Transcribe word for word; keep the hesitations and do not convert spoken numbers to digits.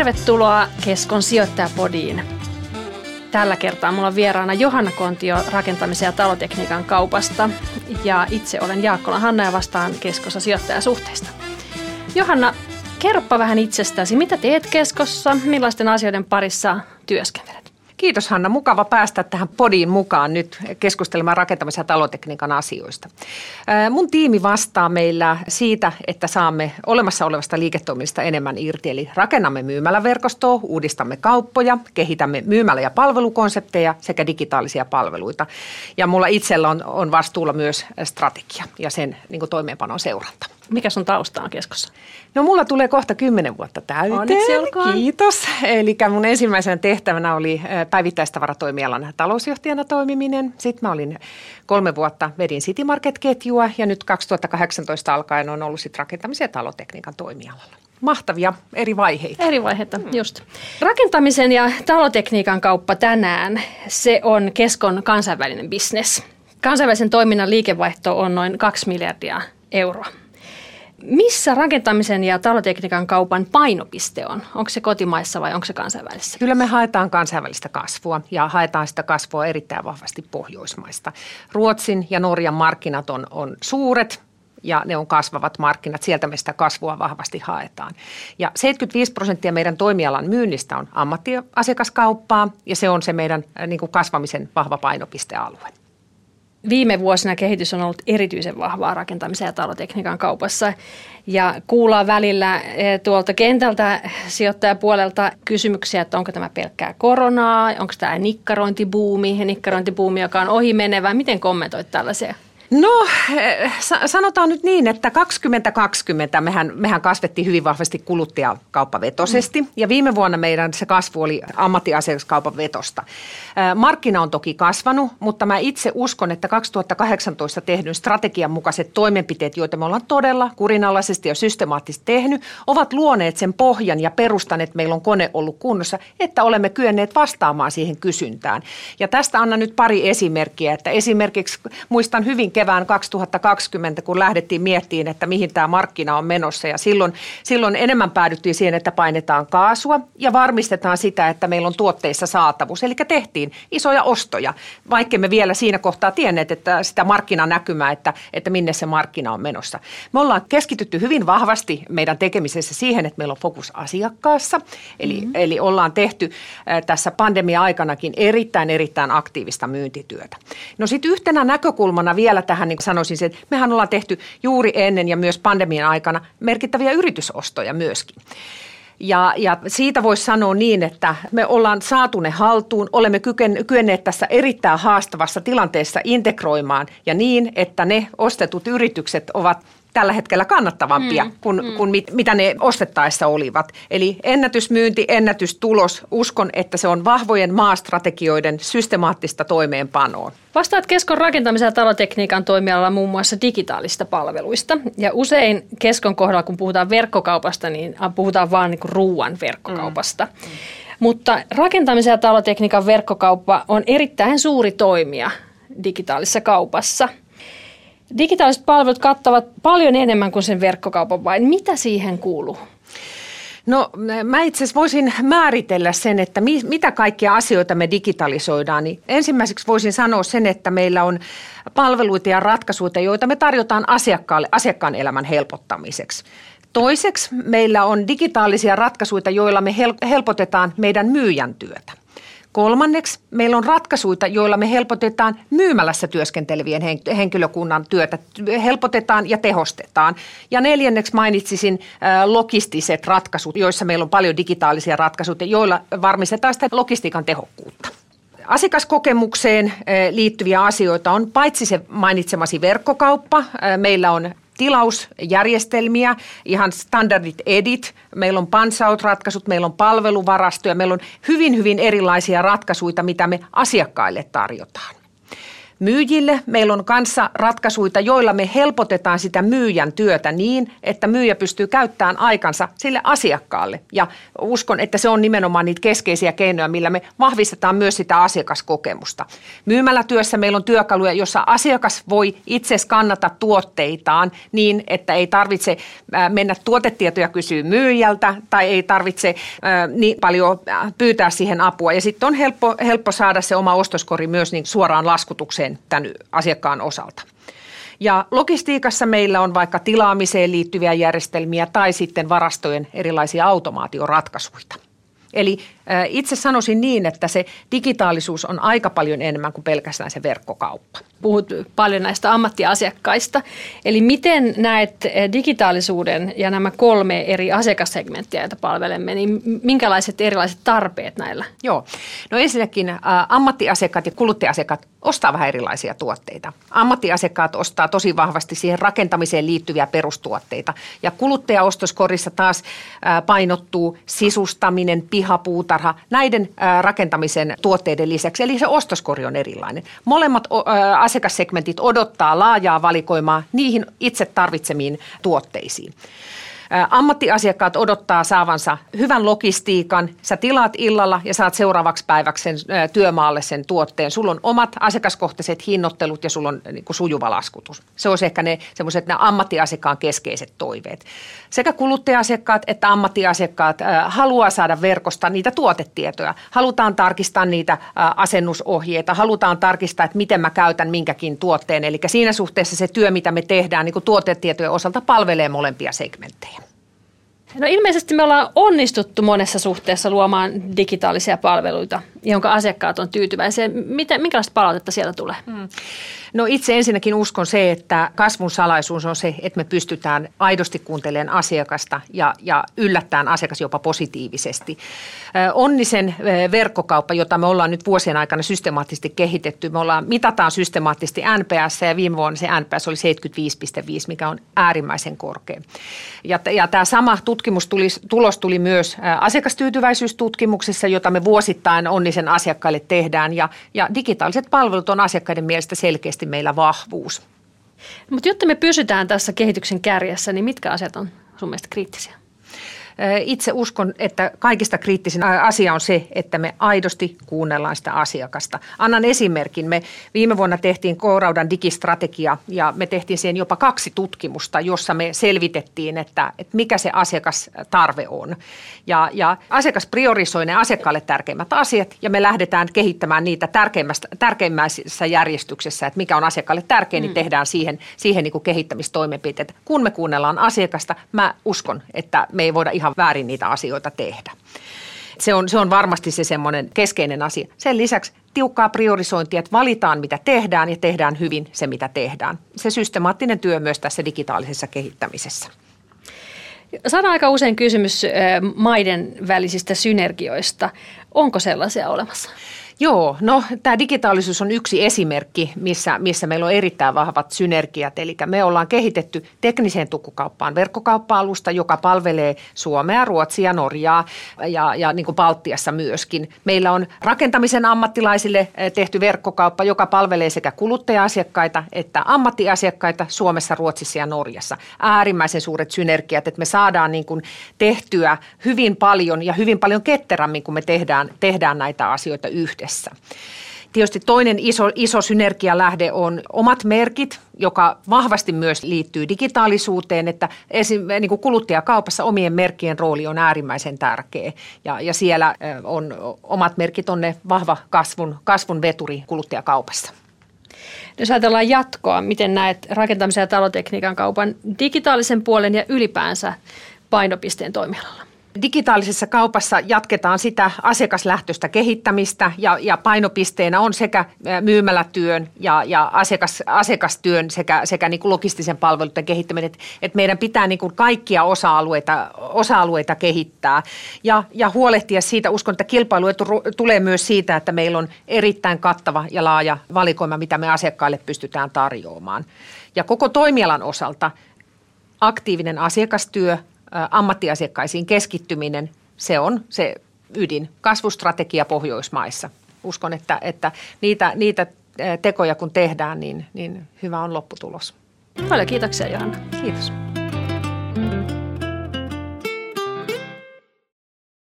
Tervetuloa Keskon sijoittajapodiin. Tällä kertaa mulla on vieraana Johanna Kontio rakentamisen ja talotekniikan kaupasta ja itse olen Jaakkola Hanna ja vastaan Keskossa sijoittajasuhteista. Johanna, kerropa vähän itsestäsi. Mitä teet Keskossa? Millaisten asioiden parissa työskentelet? Kiitos Hanna. Mukava päästä tähän podiin mukaan nyt keskustelemaan rakentamisen ja talotekniikan asioista. Mun tiimi vastaa meillä siitä, että saamme olemassa olevasta liiketoiminnasta enemmän irti. Eli rakennamme myymäläverkostoa, uudistamme kauppoja, kehitämme myymälä- ja palvelukonsepteja sekä digitaalisia palveluita. Ja mulla itsellä on, on vastuulla myös strategia ja sen niin kuin toimeenpanon seuranta. Mikä sun tausta on Keskossa? No mulla tulee kohta kymmenen vuotta täyteen. Onneksi olkoon. Kiitos. Eli mun ensimmäisenä tehtävänä oli päivittäistavaratoimialan talousjohtajana toimiminen. Sitten mä olin kolme vuotta vedin City Market-ketjua ja nyt kaksituhattakahdeksantoista alkaen on ollut sit rakentamisen ja talotekniikan toimialalla. Mahtavia eri vaiheita. Eri vaiheita, just. Rakentamisen ja talotekniikan kauppa tänään, se on Keskon kansainvälinen bisnes. Kansainvälisen toiminnan liikevaihto on noin kaksi miljardia euroa. Missä rakentamisen ja talotekniikan kaupan painopiste on? Onko se kotimaissa vai onko se kansainvälisessä? Kyllä me haetaan kansainvälistä kasvua ja haetaan sitä kasvua erittäin vahvasti Pohjoismaista. Ruotsin ja Norjan markkinat on, on suuret ja ne on kasvavat markkinat. Sieltä me sitä kasvua vahvasti haetaan. Ja seitsemänkymmentäviisi prosenttia meidän toimialan myynnistä on ammattiasiakaskauppaa ja se on se meidän niin kuin kasvamisen vahva painopistealue. Viime vuosina kehitys on ollut erityisen vahvaa rakentamisen ja talotekniikan kaupassa ja kuullaan välillä tuolta kentältä sijoittajapuolelta kysymyksiä, että onko tämä pelkkää koronaa, onko tämä nikkarointibuumi ja nikkarointibuumi, joka on ohimenevä. Miten kommentoit tällaisia? No sanotaan nyt niin, että kaksikymmentä mehän, mehän kasvettiin hyvin vahvasti kuluttajakauppavetoisesti mm. ja viime vuonna meidän se kasvu oli ammattiasiakaskaupan vetosta. Markkina on toki kasvanut, mutta mä itse uskon, että kaksituhattakahdeksantoista tehdyn strategian mukaiset toimenpiteet, joita me ollaan todella kurinalaisesti ja systemaattisesti tehnyt, ovat luoneet sen pohjan ja perustan, että meillä on kone ollut kunnossa, että olemme kyenneet vastaamaan siihen kysyntään. Ja tästä annan nyt pari esimerkkiä, että esimerkiksi muistan hyvin kevään kaksituhattakaksikymmentä, kun lähdettiin miettimään, että mihin tämä markkina on menossa ja silloin, silloin enemmän päädyttiin siihen, että painetaan kaasua ja varmistetaan sitä, että meillä on tuotteissa saatavuus. Eli tehtiin isoja ostoja, vaikka me vielä siinä kohtaa tienneet, että sitä markkinanäkymää, että, että minne se markkina on menossa. Me ollaan keskitytty hyvin vahvasti meidän tekemisessä siihen, että meillä on fokus asiakkaassa, eli, mm-hmm. eli ollaan tehty tässä pandemia-aikanakin erittäin, erittäin aktiivista myyntityötä. No sitten yhtenä näkökulmana vielä tähän niin sanoisin, että mehän ollaan tehty juuri ennen ja myös pandemian aikana merkittäviä yritysostoja myöskin. Ja, ja siitä voisi sanoa niin, että me ollaan saatu ne haltuun, olemme kyenneet tässä erittäin haastavassa tilanteessa integroimaan ja niin, että ne ostetut yritykset ovat tällä hetkellä kannattavampia mm, kuin, mm. kuin mit, mitä ne ostettaessa olivat. Eli ennätysmyynti, ennätystulos. Uskon, että se on vahvojen maastrategioiden systemaattista toimeenpanoa. Vastaat Keskon rakentamisen ja talotekniikan toimialalla muun muassa digitaalista palveluista. Ja usein Keskon kohdalla, kun puhutaan verkkokaupasta, niin puhutaan vaan niin kuin ruuan verkkokaupasta. Mm. Mutta rakentamisen ja talotekniikan verkkokauppa on erittäin suuri toimija digitaalisessa kaupassa. Digitaaliset palvelut kattavat paljon enemmän kuin sen verkkokaupan vain. Mitä siihen kuuluu? No mä itse asiassa voisin määritellä sen, että mi, mitä kaikkia asioita me digitalisoidaan. Niin ensimmäiseksi voisin sanoa sen, että meillä on palveluita ja ratkaisuja, joita me tarjotaan asiakkaalle asiakkaan elämän helpottamiseksi. Toiseksi meillä on digitaalisia ratkaisuja, joilla me helpotetaan meidän myyjän työtä. Kolmanneksi meillä on ratkaisuja, joilla me helpotetaan myymälässä työskentelevien henkilökunnan työtä, helpotetaan ja tehostetaan. Ja neljänneksi mainitsisin logistiset ratkaisut, joissa meillä on paljon digitaalisia ratkaisuja, joilla varmistetaan sitä logistiikan tehokkuutta. Asiakaskokemukseen liittyviä asioita on paitsi se mainitsemasi verkkokauppa, meillä on tilausjärjestelmiä, ihan standardit edit, meillä on punch-out-ratkaisut, meillä on palveluvarastoja, meillä on hyvin, hyvin erilaisia ratkaisuja, mitä me asiakkaille tarjotaan. Myyjille meillä on kanssa ratkaisuja, joilla me helpotetaan sitä myyjän työtä niin, että myyjä pystyy käyttämään aikansa sille asiakkaalle. Ja uskon, että se on nimenomaan niitä keskeisiä keinoja, millä me vahvistetaan myös sitä asiakaskokemusta. Myymälätyössä meillä on työkaluja, jossa asiakas voi itse skannata tuotteitaan niin, että ei tarvitse mennä tuotetietoja kysyä myyjältä tai ei tarvitse niin paljon pyytää siihen apua. Ja sitten on helppo, helppo saada se oma ostoskori myös niin suoraan laskutukseen tämän asiakkaan osalta. Ja logistiikassa meillä on vaikka tilaamiseen liittyviä järjestelmiä tai sitten varastojen erilaisia automaatioratkaisuja. Eli itse sanoisin niin, että se digitaalisuus on aika paljon enemmän kuin pelkästään se verkkokauppa. Puhut paljon näistä ammattiasiakkaista. Eli miten näet digitaalisuuden ja nämä kolme eri asiakassegmenttiä, joita palvelemme, niin minkälaiset erilaiset tarpeet näillä? Joo. No ensinnäkin ä, ammattiasiakkaat ja kuluttaja-asiakkaat ostaa vähän erilaisia tuotteita. Ammattiasiakkaat ostaa tosi vahvasti siihen rakentamiseen liittyviä perustuotteita. Ja kuluttajaostoskorissa taas ä, painottuu sisustaminen, pihapuutarha, näiden ä, rakentamisen tuotteiden lisäksi. Eli se ostoskori on erilainen. Molemmat ä, asiakassegmentit odottaa laajaa valikoimaa niihin itse tarvitsemiin tuotteisiin. Ammattiasiakkaat odottaa saavansa hyvän logistiikan. Sä tilaat illalla ja saat seuraavaksi päiväksi sen työmaalle sen tuotteen. Sulla on omat asiakaskohtaiset hinnoittelut ja sulla on niin kuin sujuva laskutus. Se olisi ehkä ne semmoiset ne ammattiasiakkaan keskeiset toiveet. Sekä kuluttaja-asiakkaat että ammattiasiakkaat äh, haluaa saada verkosta niitä tuotetietoja. Halutaan tarkistaa niitä äh, asennusohjeita. Halutaan tarkistaa, että miten mä käytän minkäkin tuotteen. Eli siinä suhteessa se työ, mitä me tehdään niin kuin tuotetietojen osalta, palvelee molempia segmenttejä. No ilmeisesti me ollaan onnistuttu monessa suhteessa luomaan digitaalisia palveluita, jonka asiakkaat on tyytyväisiä. Miten, minkälaista palautetta sieltä tulee? Hmm. No itse ensinnäkin uskon se, että kasvun salaisuus on se, että me pystytään aidosti kuuntelemaan asiakasta ja, ja yllättämään asiakas jopa positiivisesti. Onnisen verkkokauppa, jota me ollaan nyt vuosien aikana systemaattisesti kehitetty, me ollaan, mitataan systemaattisesti N P S ja viime vuonna se N P S oli seitsemänkymmentäviisi pilkku viisi, mikä on äärimmäisen korkea. Ja, ja tämä sama tutkimustulos tuli myös asiakastyytyväisyystutkimuksessa, jota me vuosittain Onnisen asiakkaille tehdään ja, ja digitaaliset palvelut on asiakkaiden mielestä selkeästi meillä vahvuus. Mutta jotta me pysytään tässä kehityksen kärjessä, niin mitkä asiat on sun mielestä kriittisiä? Itse uskon, että kaikista kriittisin asia on se, että me aidosti kuunnellaan sitä asiakasta. Annan esimerkin. Me viime vuonna tehtiin K-Raudan digistrategia ja me tehtiin siihen jopa kaksi tutkimusta, jossa me selvitettiin, että, että mikä se asiakastarve on. Ja, ja asiakas priorisoi ne asiakkaalle tärkeimmät asiat ja me lähdetään kehittämään niitä tärkeimmässä järjestyksessä, että mikä on asiakkaalle tärkein, niin tehdään siihen, siihen niin kuin kehittämistoimenpiteet. Kun me kuunnellaan asiakasta, mä uskon, että me ei voida ihan väärin niitä asioita tehdä. Se on, se on varmasti se semmoinen keskeinen asia. Sen lisäksi tiukkaa priorisointia, että valitaan mitä tehdään ja tehdään hyvin se mitä tehdään. Se systemaattinen työ myös tässä digitaalisessa kehittämisessä. Saadaan aika usein kysymys maiden välisistä synergioista. Onko sellaisia olemassa? Joo, no tämä digitaalisuus on yksi esimerkki, missä, missä meillä on erittäin vahvat synergiat. Eli me ollaan kehitetty tekniseen tukkukauppaan verkkokauppa-alusta, joka palvelee Suomea, Ruotsia, Norjaa ja, ja niin kuin Baltiassa myöskin. Meillä on rakentamisen ammattilaisille tehty verkkokauppa, joka palvelee sekä kuluttaja-asiakkaita että ammattiasiakkaita Suomessa, Ruotsissa ja Norjassa. Äärimmäisen suuret synergiat, että me saadaan niin kuin tehtyä hyvin paljon ja hyvin paljon ketterämmin, kun me tehdään, tehdään näitä asioita yhdessä. Tietysti toinen iso, iso synergialähde on omat merkit, joka vahvasti myös liittyy digitaalisuuteen, että esim, niin kuin kuluttajakaupassa omien merkkien rooli on äärimmäisen tärkeä ja, ja siellä on omat merkit on ne vahva kasvun, kasvun veturi kuluttajakaupassa. Jos ajatellaan jatkoa, miten näet rakentamisen ja talotekniikan kaupan digitaalisen puolen ja ylipäänsä painopisteen toimialalla? Digitaalisessa kaupassa jatketaan sitä asiakaslähtöistä kehittämistä ja, ja painopisteenä on sekä myymälätyön ja, ja asiakas, asiakastyön sekä, sekä niin kuin logistisen palveluiden kehittäminen, että, että meidän pitää niin kuin kaikkia osa-alueita, osa-alueita kehittää ja, ja huolehtia siitä. Uskon, että kilpailuetu tulee myös siitä, että meillä on erittäin kattava ja laaja valikoima, mitä me asiakkaille pystytään tarjoamaan. Ja koko toimialan osalta aktiivinen asiakastyö, ammattiasiakkaisiin keskittyminen, se on se ydin. Kasvustrategia Pohjoismaissa. Uskon, että, että niitä, niitä tekoja kun tehdään, niin, niin hyvä on lopputulos. Paljon kiitoksia, Johanna. Kiitos.